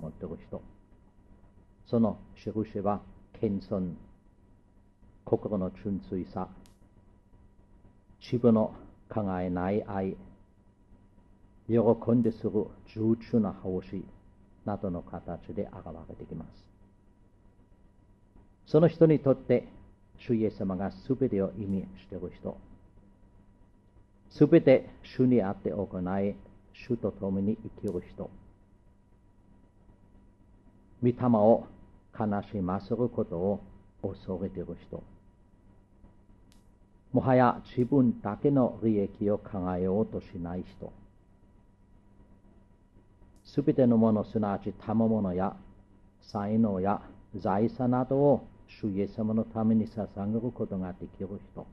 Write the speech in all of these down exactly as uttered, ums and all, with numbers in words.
持っている人、その印は謙遜、心の純粋さ、自分の考えない愛、喜んでする従順な奉仕などの形で現れてきます。その人にとって主イエス様がすべてを意味している人、すべて主にあって行い、主と共に生きる人、御霊を悲しませることを恐れている人、もはや自分だけの利益を考えようとしない人、すべてのもの、すなわち賜物や才能や財産などを主イエス様のために捧げることができる人、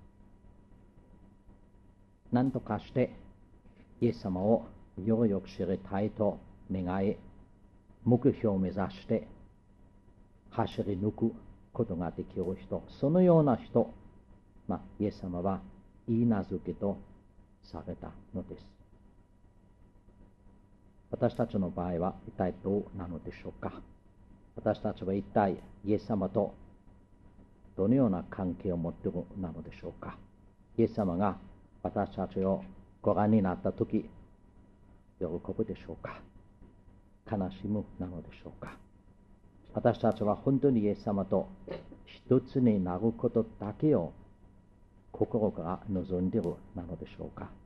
何とかしてイエス様をよりよく知りたいと願い、目標を目指して走り抜くことができる人、そのような人、まあ、イエス様は言い名付けとされたのです。私たちの場合は一体どうなのでしょうか。私たちは一体イエス様とどのような関係を持っているなのでしょうか。イエス様が私たちをご覧になったとき、喜ぶでしょうか。悲しむなのでしょうか。私たちは本当にイエス様と一つになることだけを心から望んでいるなのでしょうか。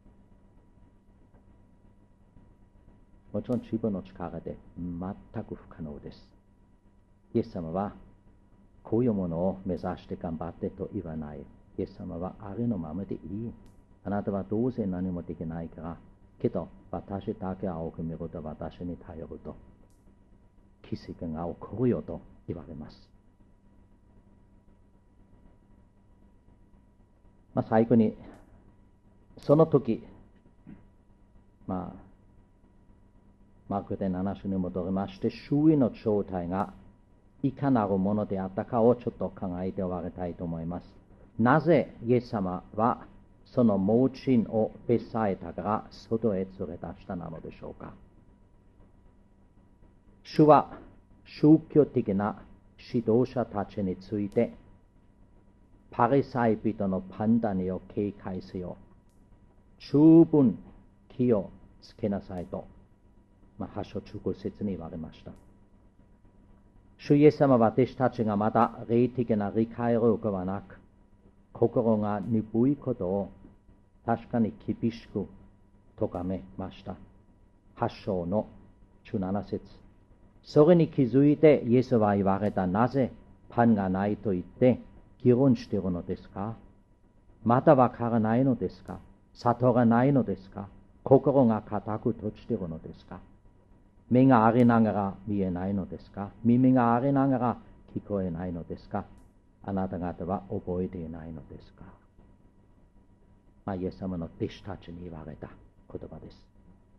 もちろん自分の力で全く不可能です。イエス様はこういうものを目指して頑張ってと言わない。イエス様はありのままでいい。あなたはどうせ何もできないから、けど私だけ青く見ると私に頼ると奇跡が起こるよと言われます。まあ、最後にその時、まあマルコでなな章に戻りまして、周囲の状態がいかなるものであったかをちょっと考えて終わりたいと思います。なぜイエス様はその盲人をベサイダから外へ連れ出したなのでしょうか。主は宗教的な指導者たちについて、パリサイ人の判断を警戒せよ、十分気をつけなさいと、まあ、はち章じゅうご節に言われました。主イエス様は私たちがまだ霊的な理解力はなく、心が鈍いことを確かに厳しく咎めました。はち章のじゅうなな節。それに気づいてイエスは言われた。なぜパンがないと言って議論しているのですか。まだわからないのですか。悟らないのですか。心が固く閉じているのですか。目がありながら見えないのですか。耳がありながら聞こえないのですか。あなた方は覚えていないのですか。まあ、イエス様の弟子たちに言われた言葉です。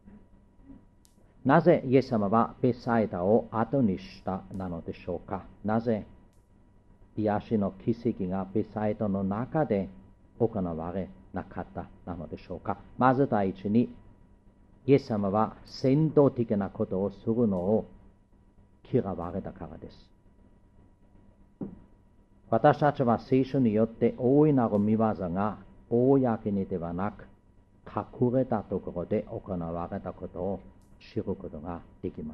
なぜイエス様はベサイダを後にしたなのでしょうか。なぜ癒しの奇跡がベサイダの中で行われなかったなのでしょうか。まず第一に、イエス様は先導的なことをするのを嫌われたからです。私たちは聖書によって大いなる見業が公にではなく隠れたところで行われたことを知ることができます。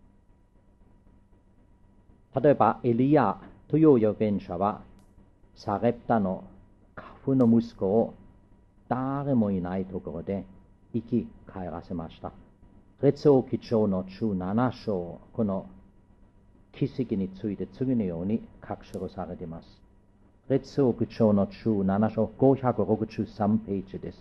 例えばエリアという預言者はサレプタのカフの息子を誰もいないところで生き返らせました。列王記上のじゅうなな章、この奇跡について次のように書き記されています。列王記上のじゅうなな章ごひゃくろくじゅうさんページです。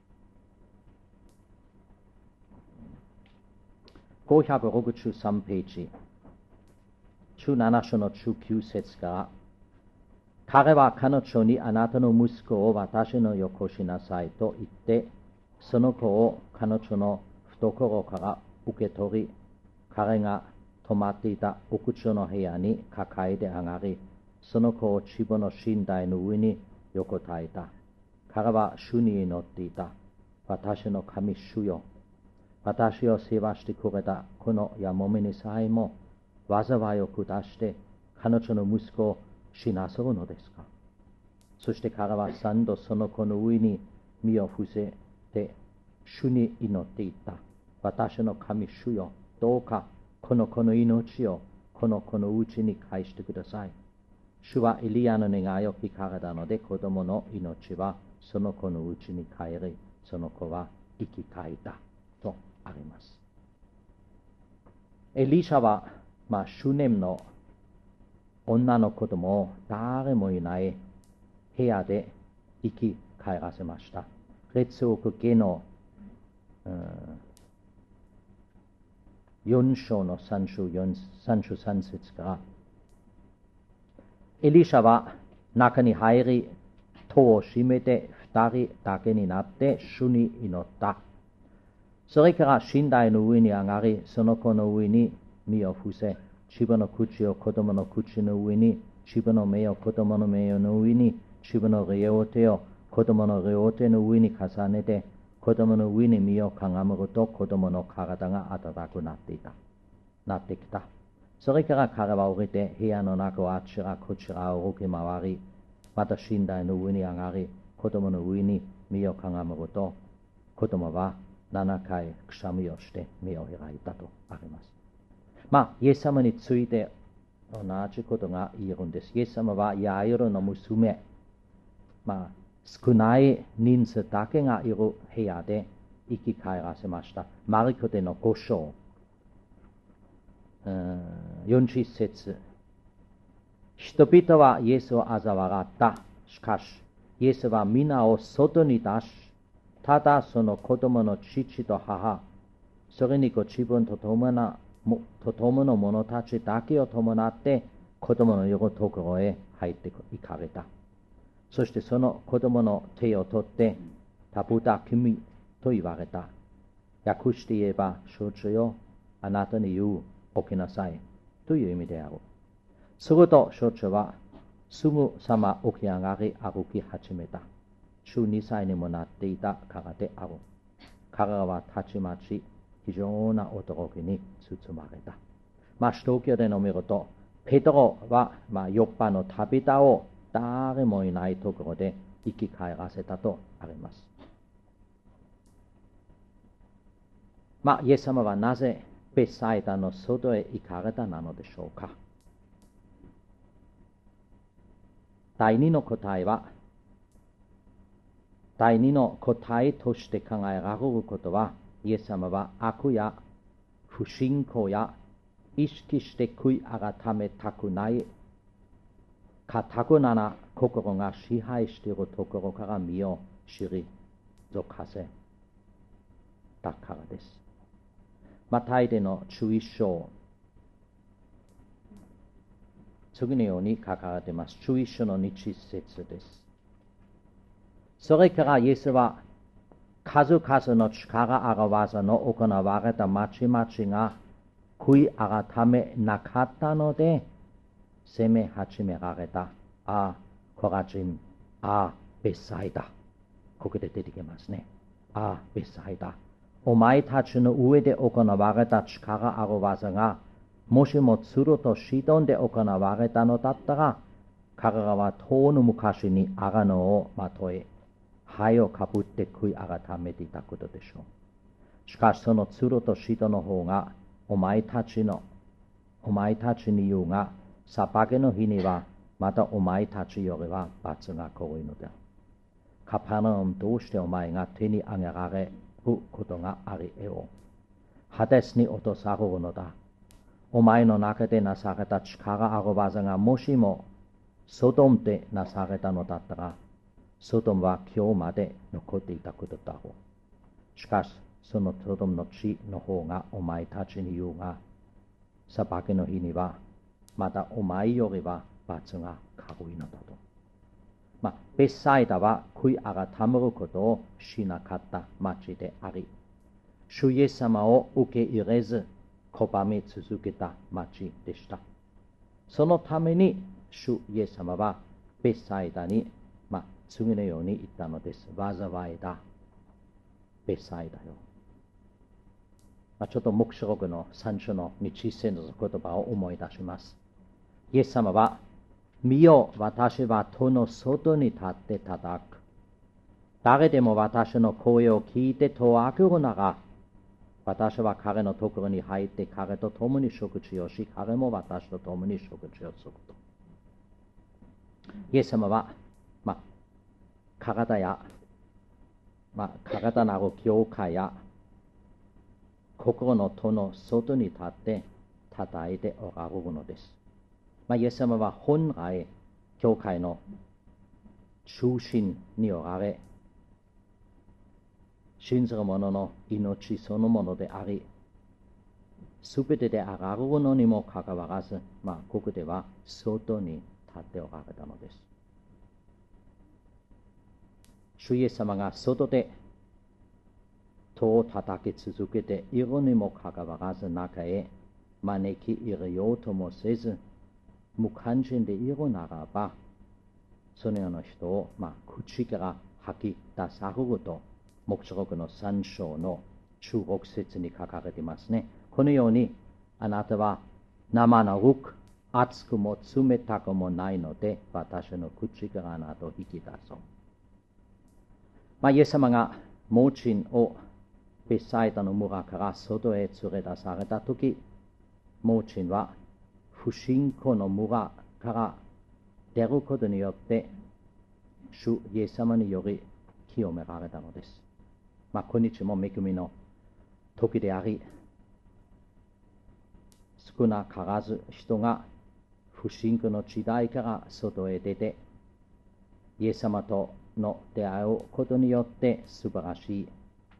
ごひゃくろくじゅうさんページ、じゅうなな章のじゅうきゅう節から、彼は彼女にあなたの息子を私のよこしなさいと言って、その子を彼女の懐から受け取り、彼が泊まっていた屋上の部屋に抱えて上がり、その子を自分の寝台の上に横たえた。彼は主に祈っていた。私の神主よ。 私を世話してくれたこのやもめにさえも災いを下して彼女の息子を死なせるのですか。そして彼は三度その子の上に身を伏せて主に祈っていった。私の神主よ、どうかこの子の命をこの子のうちに返してください。主はエリアの願いを聞かれたので、子供の命はその子のうちに帰り、その子は生き返ったとあります。エリシャは、まあ、シュネムの女の子供を誰もいない部屋で生き返らせました。列王記の、うん、よん章のさんじゅうさん節から、エリシャは中に入り、戸を閉めて二人だけになって主に祈った。それから寝台の上に上がり、その子の上に身を伏せ、自分の口を子供の口の上に、自分の目を子供の目の上に、自分の両手を子供の両手の上に重ねて、子供の上に身をかがめると子供の体が温かくなっていた。なってきた。それから彼は降りて部屋の中をあちらこちらを動き回り、また寝台の上に上がり、子供の上に身をかがめると、子供はななかいくしゃみをして目を開いたとあります。まあ、イエス様について同じことが言えるんです。イエス様はヤイロの娘、まあ、少ない人数だけがいる部屋で生き返らせました。マルコでのご章、よんじゅっ節。人々はイエスを嘲笑った。しかし、イエスは皆を外に出し、ただその子供の父と母、それにご自分と共なと共の者たちだけを伴って子供のいるところへ入っていかれた。そしてその子供の手を取ってタブタキミと言われた。訳して言えば、少女よ、あなたに言う、起きなさいという意味である。すると少女はすぐさま起き上がり歩き始めた。じゅうにさいにもなっていたからである。彼らはたちまち非常な驚きに包まれた。まあ、使徒行伝を見ると、ペトロは、まあ、ヨッパのタビタを誰もいないところで生き返らせたとあります。まあ、イエス様はなぜベサイダの外へ行かれたなのでしょうか。第二の答えは、第二の答えとして考えられることは、イエス様は悪や不信仰や意識して悔い改めたくないかたくなな心が支配しているところから身を退かせたからです。マタイでのじゅういっ章、次のように書かれています。じゅういっ章のに節です。それからイエスは数々の力ある技の行われた町々が悔い改めなかったので責め始められた。ああ、コラジン、ああ、ベサイダ。ここで出てきますね。ああ、ベサイダ。お前たちの上で行われた力ある技が、もしもツルとシドンで行われたのだったら、彼らは遠の昔にアのをまとい、灰をかぶって悔い改めていたことでしょう。しかしそのツルとシドンの方が、お前たちの、お前たちに言うが、裁きの日には、またお前たちよりは罰が来るのだ。カパナウム、どうしてお前が手に上げられることがあり得よう。ハデスに落とされるのだ。お前の中でなされた力ある技がもしもソドムでなされたのだったら、ソドムは今日まで残っていたことだろう。しかし、そのソドムの地の方がお前たちに言うが、裁きの日には、またお前よりは罰が軽いのだと。まあ、ベサイダは悔い改めることをしなかった町であり、主イエス様を受け入れず、拒み続けた町でした。そのために、主イエス様はベサイダに、まあ、次のように言ったのです。災いだ。ベサイダよ。 まあ、ちょっと黙示録の最初の日節の言葉を思い出します。イエス様は、見よ、私は戸の外に立って叩く。誰でも私の声を聞いて戸を開けるなら、私は彼のところに入って彼と共に食事をし、彼も私と共に食事をすると。イエス様は、まあ、体や、まあ、体なる教会や心の戸の外に立って叩いておられるのです。まあ、イエス様は本来、教会の中心におられ、信ずる者の命そのものであり、すべてであられるのにもかかわらず、まあ、ここでは外に立っておられたのです。主イエス様が外で戸を叩き続けているにもかかわらず、中へ招き入れようともせず、無関心でいるならば、そのような人を、まあ、口から吐き出されると、黙示録の三章の中国節に書かれていますね。このように、あなたは生のるく、熱くも冷たくもないので、私の口からあなたを引き出そう。まあ、イエス様が盲人をベサイダの村から外へ連れ出されたとき、盲人は不信仰の村から出ることによって、主イエス様により清められたのです。まあ、今日も恵みの時であり、少なからず人が不信仰の時代から外へ出て、イエス様との出会うことによって素晴らしい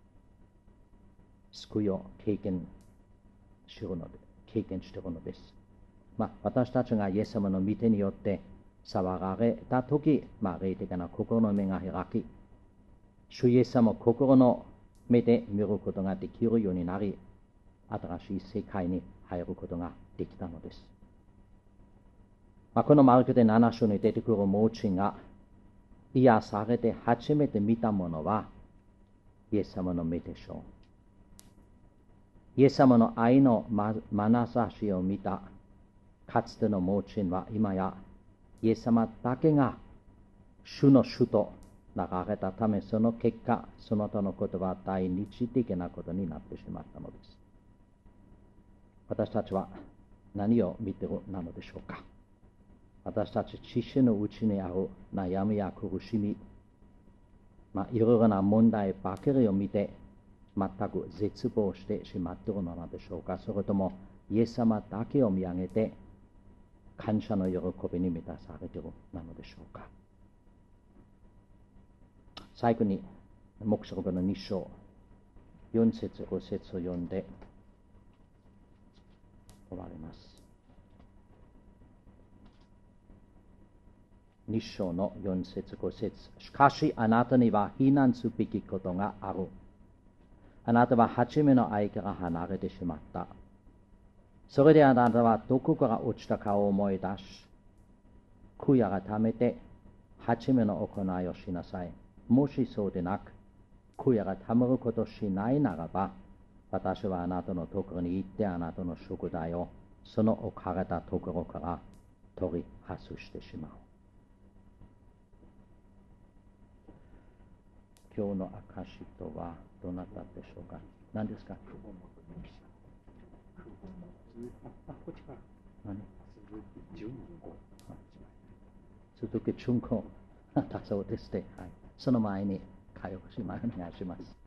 救いを経験しているので、経験しているのです。まあ、私たちがイエス様の御手によって触られたとき、まあ、霊的な心の目が開き、主イエス様を心の目で見ることができるようになり、新しい世界に入ることができたのです。まあ、このマルコでなな章に出てくる盲人が癒されて初めて見たものはイエス様の目でしょう。イエス様の愛の眼差しを見たかつての盲人は今やイエス様だけが主の主と流れたため、その結果、その他のことは対日的なことになってしまったのです。私たちは何を見ているなのでしょうか。私たち自身のうちにある悩みや苦しみ、まあ、いろいろな問題ばかりを見て全く絶望してしまっているのでしょうか。それともイエス様だけを見上げて感謝の喜びに満たされているなのでしょうか。最後に黙示録のに章よん節ご節を読んで終わります。に章のよん節ご節。しかしあなたには非難すべきことがある。あなたは初めの愛から離れてしまった。それであなたはどこから落ちたかを思い出し、悔い改めて初めの行いをしなさい。もしそうでなく、悔い改めることをしないならば、私はあなたのところに行ってあなたの食材をその置かれたところから取り外してしまう。今日の証とはどなたでしょうか。何ですか。鈴木純子だそうですね。はい。その前に会話します。お願いします。